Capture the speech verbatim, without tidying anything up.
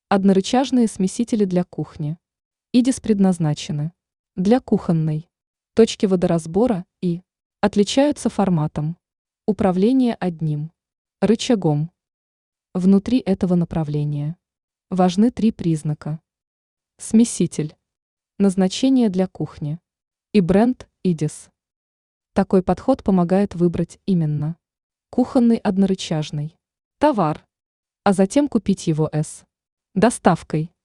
Однорычажные смесители для кухни. идис предназначены для кухонной точки водоразбора и отличаются форматом управления одним рычагом. Внутри этого направления важны три признака: смеситель, назначение для кухни и бренд идис. Такой подход помогает выбрать именно кухонный однорычажный товар, а затем купить его с доставкой.